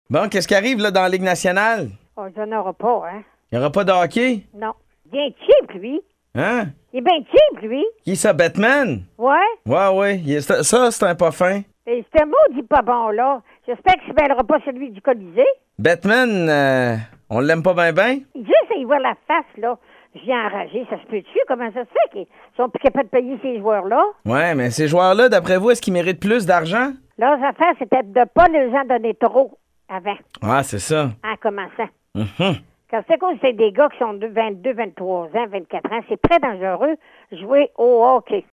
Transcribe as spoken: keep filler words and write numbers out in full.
Bon, qu'est-ce qui arrive là dans la Ligue nationale? Oh, il n'y en aura pas, hein? Il n'y aura pas de hockey? Non. Bien cheap, lui. Hein? Il est bien cheap, lui. Qui ça, Batman? Ouais. Ouais, ouais. Il est- ça, ça, c'est un pas fin. Et c'est un maudit pas bon, là. J'espère qu'il ne se mêlera pas celui du Colisée. Batman, euh, on l'aime pas bien, bien? Juste à y voir la face, là. Je viens enragé. Ça se peut-tu? Comment ça se fait qu'ils sont plus capables de payer ces joueurs-là? Ouais, mais ces joueurs-là, d'après vous, est-ce qu'ils méritent plus d'argent? Leurs affaires, c'était de ne pas les en donner trop avant, Ah, c'est ça. en commençant. Mhm. Quand c'est cause c'est des gars qui sont de vingt-deux, vingt-trois ans, vingt-quatre ans, c'est très dangereux jouer au hockey.